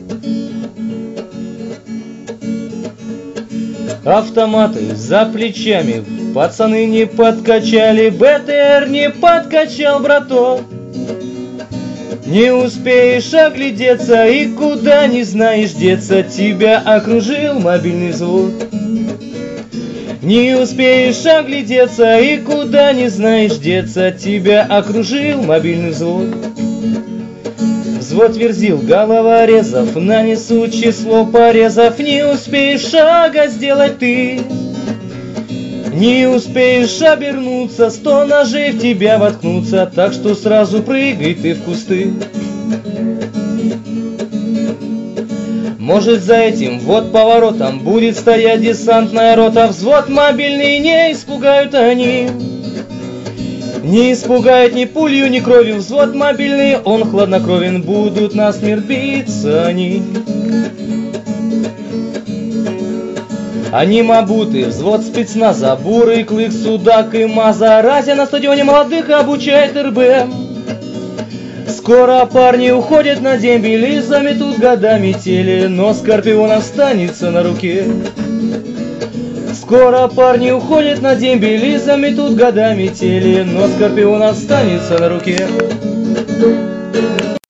Автоматы за плечами, пацаны не подкачали, БТР не подкачал, браток. Не успеешь оглядеться и куда не знаешь деться, тебя окружил мобильный взвод. Не успеешь оглядеться и куда не знаешь деться, тебя окружил мобильный взвод. Взвод верзил головорезов, нанесут число порезов, не успеешь шага сделать ты. Не успеешь обернуться, 100 ножей в тебя воткнутся, так что сразу прыгай ты в кусты. Может, за этим вот поворотом будет стоять десантная рота, взвод мобильный не испугают они. Не испугает ни пулью, ни кровью, взвод мобильный, он хладнокровен, будут насмерть биться они. Они мабуты, взвод спецназа, Бурый, Клык, Судак и Маза, Разя на стадионе молодых обучает РБ. Скоро парни уходят на дембель и заметут годами теле, но Скорпион останется на руке. Скоро парни уходят на дембель и заметут годами теле, но Скорпион останется на руке.